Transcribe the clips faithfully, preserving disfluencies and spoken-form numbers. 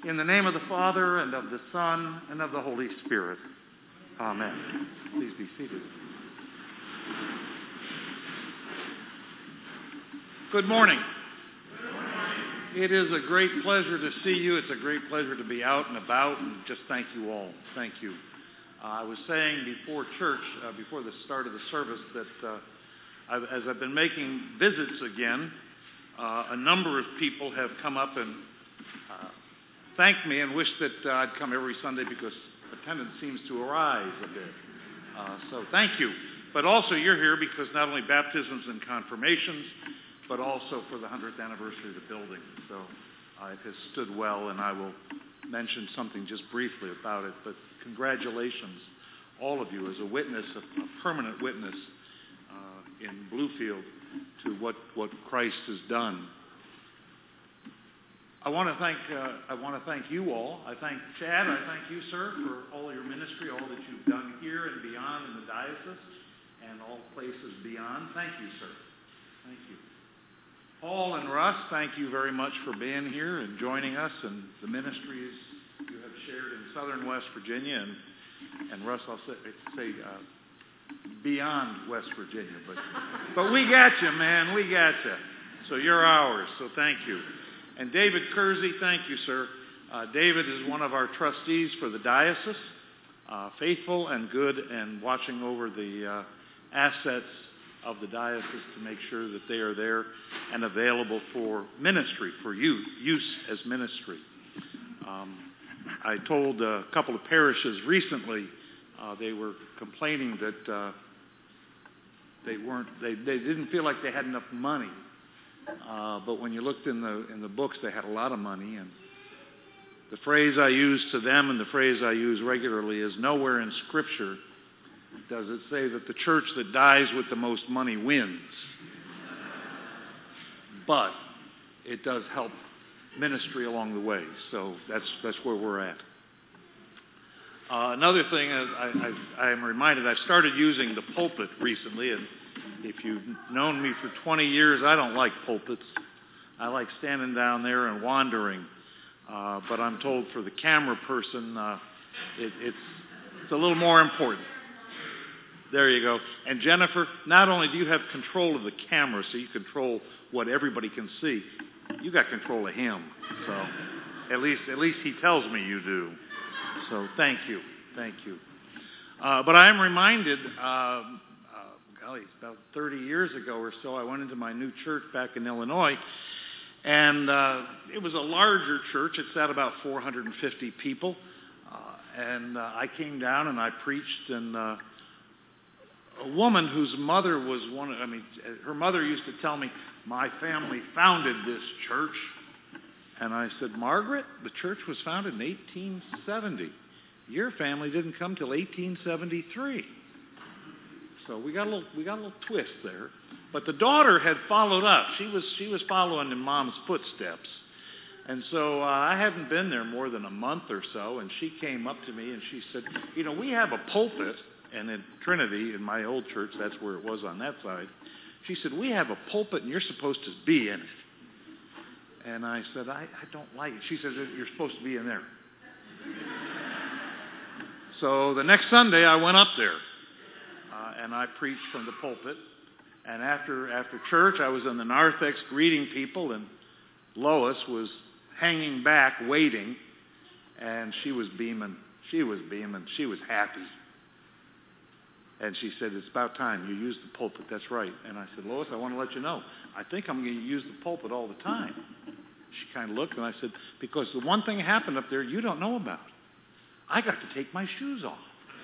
In the name of the Father, and of the Son, and of the Holy Spirit. Amen. Please be seated. Good morning. Good morning. It is a great pleasure to see you. It's a great pleasure to be out and about, and just thank you all. Thank you. Uh, I was saying before church, uh, before the start of the service, that uh, I've, as I've been making visits again, uh, a number of people have come up and uh, thanked me and wished that uh, I'd come every Sunday because attendance seems to arise a bit. Uh, so thank you. But also you're here because not only baptisms and confirmations, but also for the hundredth anniversary of the building. So uh, it has stood well, and I will mention something just briefly about it. But congratulations, all of you, as a witness, a, a permanent witness uh, in Bluefield to what, what Christ has done. I want to thank uh, I want to thank you all. I thank Chad. I thank you, sir, for all your ministry, all that you've done here and beyond in the diocese and all places beyond. Thank you, sir. Thank you. Paul and Russ, thank you very much for being here and joining us and the ministries you have shared in southern West Virginia. And, and Russ, I'll say, say uh, beyond West Virginia. But, but we got you, man. We got you. So you're ours. So thank you. And David Kersey, thank you, sir. Uh, David is one of our trustees for the diocese, uh, faithful and good and watching over the uh, assets of the diocese to make sure that they are there and available for ministry, for use, use as ministry. Um, I told a couple of parishes recently, uh, they were complaining that uh, they weren't, they, they didn't feel like they had enough money. Uh, but when you looked in the in the books, they had a lot of money. And the phrase I use to them and the phrase I use regularly is, nowhere in Scripture does it say that the church that dies with the most money wins. But it does help ministry along the way. So that's that's where we're at. Uh, another thing is I, I, I am reminded I've started using the pulpit recently, and if you've known me for twenty years, I don't like pulpits. I like standing down there and wandering. Uh, but I'm told for the camera person, uh, it, it's it's a little more important. There you go. And Jennifer, not only do you have control of the camera, so you control what everybody can see, you got control of him. So at least at least he tells me you do. So thank you, thank you. Uh, but I am reminded. Uh, Golly, about thirty years ago or so, I went into my new church back in Illinois, and uh, it was a larger church. It sat about four hundred fifty people, uh, and uh, I came down and I preached, and uh, a woman whose mother was one of, I mean, her mother used to tell me, my family founded this church, and I said, Margaret, the church was founded in eighteen seventy. Your family didn't come till eighteen seventy-three. So we got a little we got a little twist there, but the daughter had followed up. She was she was following in Mom's footsteps, and so uh, I hadn't been there more than a month or so. And she came up to me and she said, "You know, we have a pulpit, and in Trinity, in my old church, that's where it was on that side." She said, "We have a pulpit, and you're supposed to be in it." And I said, "I, I don't like it." She said, "You're supposed to be in there." So the next Sunday, I went up there. Uh, and I preached from the pulpit. And after after church, I was in the narthex greeting people, and Lois was hanging back, waiting, and she was beaming. She was beaming. She was happy. And she said, "It's about time you use the pulpit." That's right. And I said, "Lois, I want to let you know, I think I'm going to use the pulpit all the time." She kind of looked, and I said, "Because the one thing happened up there you don't know about. I got to take my shoes off."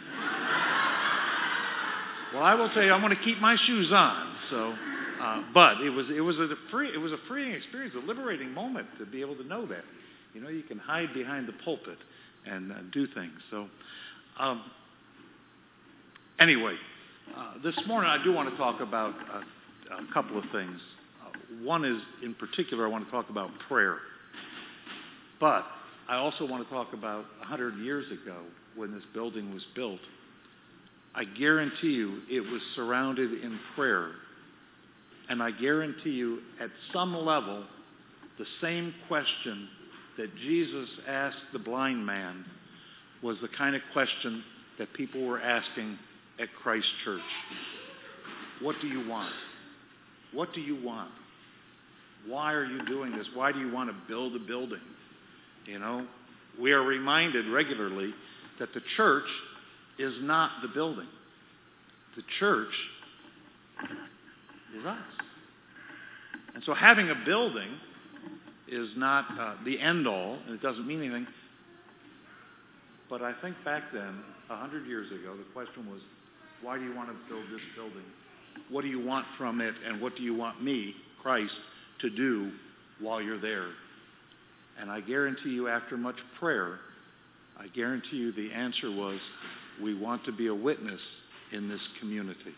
Well, I will tell you, I'm going to keep my shoes on. So, uh, but it was it was a free it was a freeing experience, a liberating moment to be able to know that, you know, you can hide behind the pulpit and uh, do things. So, um, anyway, uh, this morning I do want to talk about uh, a couple of things. Uh, one is, in particular, I want to talk about prayer. But I also want to talk about one hundred years ago when this building was built. I guarantee you it was surrounded in prayer. And I guarantee you, at some level, the same question that Jesus asked the blind man was the kind of question that people were asking at Christ Church. What do you want? What do you want? Why are you doing this? Why do you want to build a building? You know, we are reminded regularly that the church is not the building. The church is us. And so having a building is not uh, the end-all, and it doesn't mean anything. But I think back then, a hundred years ago, the question was, why do you want to build this building? What do you want from it, and what do you want me, Christ, to do while you're there? And I guarantee you, after much prayer, I guarantee you the answer was, we want to be a witness in this community.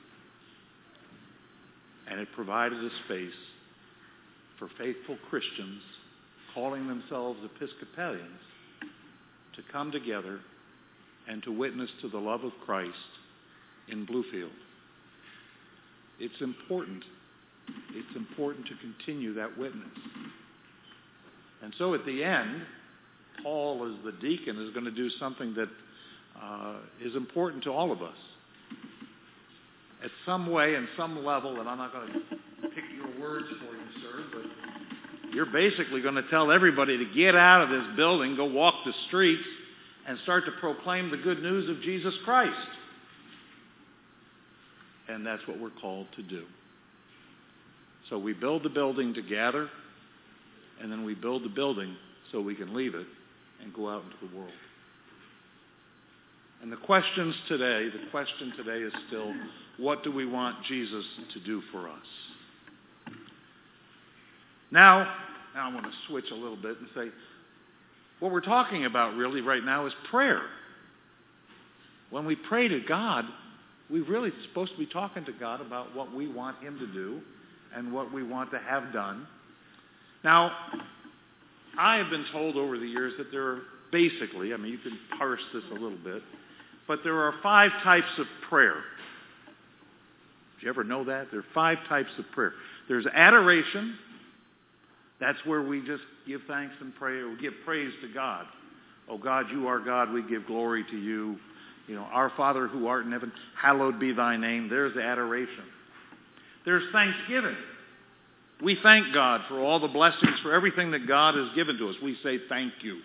And it provided a space for faithful Christians calling themselves Episcopalians to come together and to witness to the love of Christ in Bluefield. It's important. It's important to continue that witness. And so at the end, Paul, as the deacon, is going to do something that uh, is important to all of us. At some way and some level, and I'm not going to pick your words for you, sir, but you're basically going to tell everybody to get out of this building, go walk the streets, and start to proclaim the good news of Jesus Christ. And that's what we're called to do. So we build the building to gather, and then we build the building so we can leave it and go out into the world. And the questions today, the question today is still, what do we want Jesus to do for us? Now, now I want to switch a little bit and say, what we're talking about really right now is prayer. When we pray to God, we're really supposed to be talking to God about what we want Him to do and what we want to have done. Now, I have been told over the years that there are basically, I mean, you can parse this a little bit, but there are five types of prayer. Did you ever know that? There are five types of prayer. There's adoration. That's where we just give thanks and pray, or we give praise to God. Oh God, you are God, we give glory to you. You know, our Father who art in heaven, hallowed be thy name. There's adoration. There's thanksgiving. We thank God for all the blessings, for everything that God has given to us. We say thank you.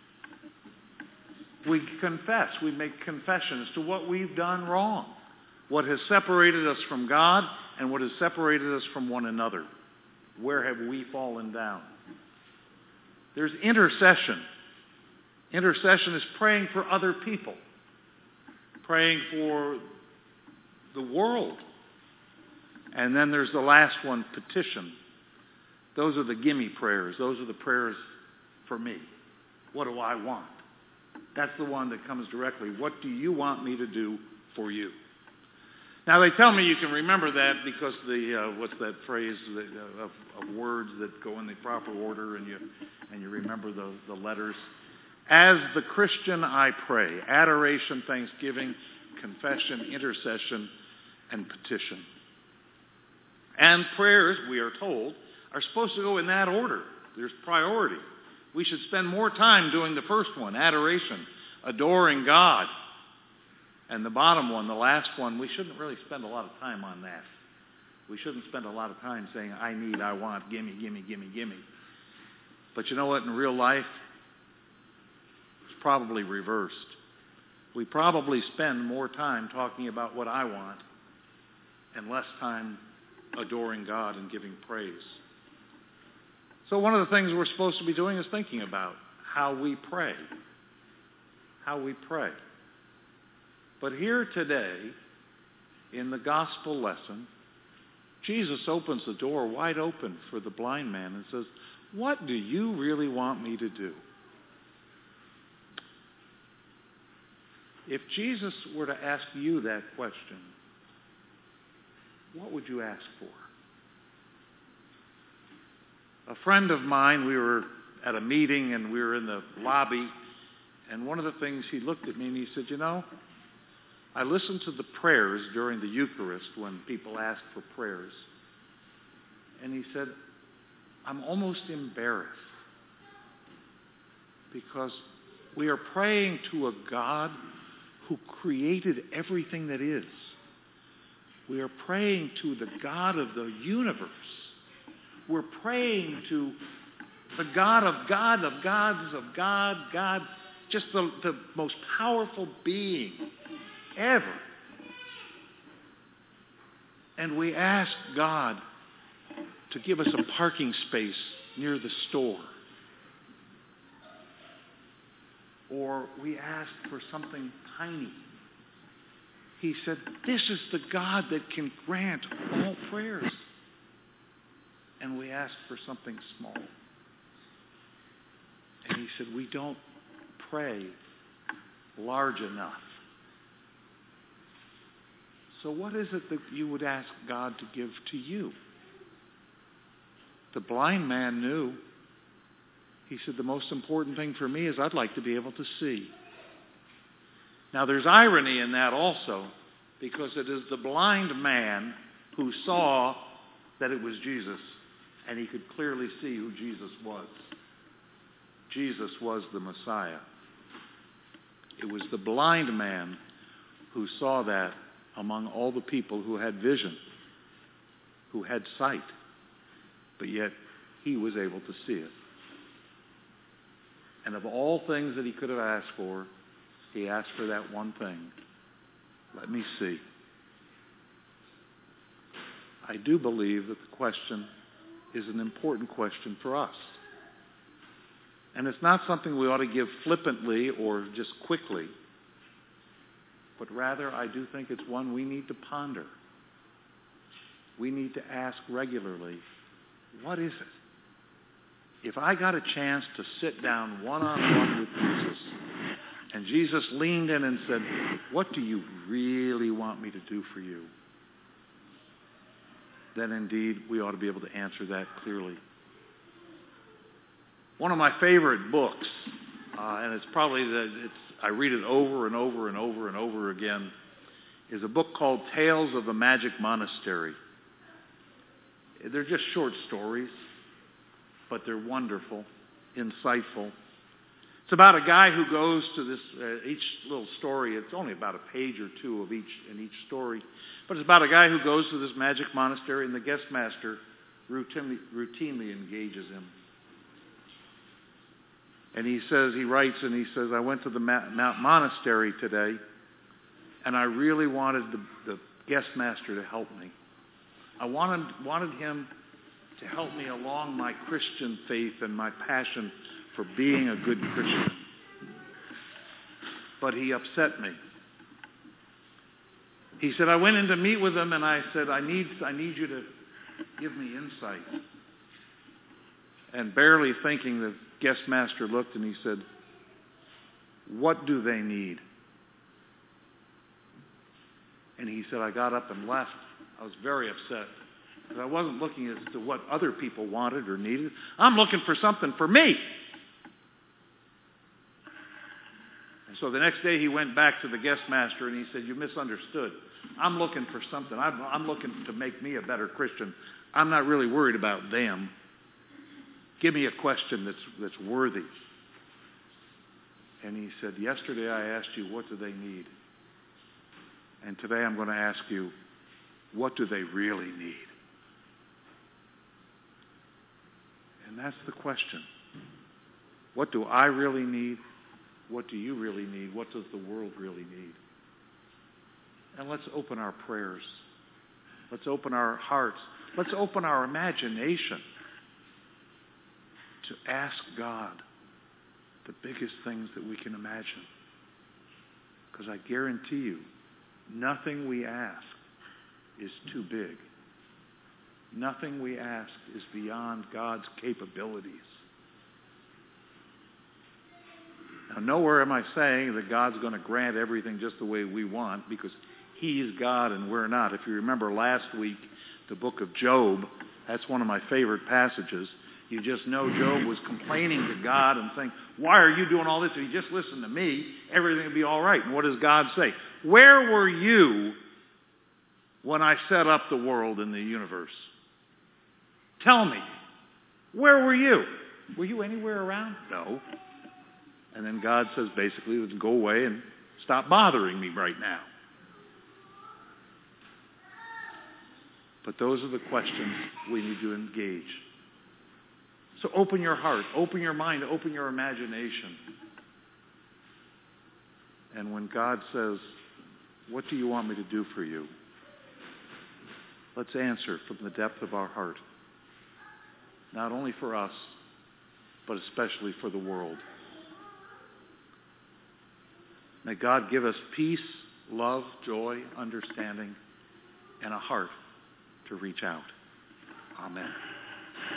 We confess. We make confessions to what we've done wrong, what has separated us from God and what has separated us from one another. Where have we fallen down? There's intercession. Intercession is praying for other people, praying for the world. And then there's the last one, petition. Those are the gimme prayers. Those are the prayers for me. What do I want? That's the one that comes directly. What do you want me to do for you? Now, they tell me you can remember that because the, uh, what's that phrase that, uh, of, of words that go in the proper order, and you, and you remember the, the letters. As the Christian I pray, adoration, thanksgiving, confession, intercession, and petition. And prayers, we are told, are supposed to go in that order. There's priority. We should spend more time doing the first one, adoration, adoring God. And the bottom one, the last one, we shouldn't really spend a lot of time on that. We shouldn't spend a lot of time saying, I need, I want, gimme, gimme, gimme, gimme. But you know what? In real life, it's probably reversed. We probably spend more time talking about what I want and less time adoring God and giving praise. So one of the things we're supposed to be doing is thinking about how we pray. How we pray. But here today, in the gospel lesson, Jesus opens the door wide open for the blind man and says, what do you really want me to do? If Jesus were to ask you that question, what would you ask for? A friend of mine, we were at a meeting and we were in the lobby, and one of the things he looked at me and he said, you know, I listened to the prayers during the Eucharist when people asked for prayers. And he said, I'm almost embarrassed. because we are praying to a God who created everything that is. We are praying to the God of the universe. We're praying to the God of God, of gods, of God, God, just the, the most powerful being ever. And we ask God to give us a parking space near the store. Or we ask for something tiny. He said, this is the God that can grant all prayers. And we ask for something small. And he said, we don't pray large enough. So what is it that you would ask God to give to you? The blind man knew. He said, the most important thing for me is I'd like to be able to see. Now there's irony in that also, because it is the blind man who saw that it was Jesus, and he could clearly see who Jesus was. Jesus was the Messiah. It was the blind man who saw that among all the people who had vision, who had sight, but yet he was able to see it. And of all things that he could have asked for, he asked for that one thing. Let me see. I do believe that the question is an important question for us. And it's not something we ought to give flippantly or just quickly, but rather I do think it's one we need to ponder. We need to ask regularly, what is it? If I got a chance to sit down one-on-one with Jesus, and Jesus leaned in and said, what do you really want me to do for you? Then indeed we ought to be able to answer that clearly. One of my favorite books, uh, and it's probably that it's I read it over and over and over and over again, is a book called Tales of the Magic Monastery. They're just short stories, but they're wonderful, insightful. It's about a guy who goes to this, uh, each little story, it's only about a page or two of each in each story, but it's about a guy who goes to this magic monastery and the guest master routinely, routinely engages him. And he says, he writes and he says, I went to the Mount Monastery today and I really wanted the, the guest master to help me. I wanted, wanted him to help me along my Christian faith and my passion for being a good Christian. But he upset me. He said, I went in to meet with him and I said, I need, I need you to give me insight. And barely thinking, the guest master looked and he said, what do they need? And he said, I got up and left. I was very upset because I wasn't looking as to what other people wanted or needed. I'm looking for something for me. And so the next day he went back to the guest master and he said, you misunderstood. I'm looking for something. I'm, I'm looking to make me a better Christian. I'm not really worried about them. Give me a question that's, that's worthy. And he said, yesterday I asked you, what do they need? And today I'm going to ask you, what do they really need? And that's the question. What do I really need? What do you really need? What does the world really need? And let's open our prayers. Let's open our hearts. Let's open our imagination to ask God the biggest things that we can imagine. Because I guarantee you, nothing we ask is too big. Nothing we ask is beyond God's capabilities. Now, nowhere am I saying that God's going to grant everything just the way we want, because He's God and we're not. If you remember last week, the book of Job, that's one of my favorite passages. You just know Job was complaining to God and saying, why are you doing all this? If you just listen to me, everything will be all right. And what does God say? Where were you when I set up the world and the universe? Tell me. Where were you? Were you anywhere around? No. And then God says basically, go away and stop bothering me right now. But those are the questions we need to engage. So open your heart, open your mind, open your imagination. And when God says, what do you want me to do for you? Let's answer from the depth of our heart. Not only for us, but especially for the world. May God give us peace, love, joy, understanding, and a heart to reach out. Amen.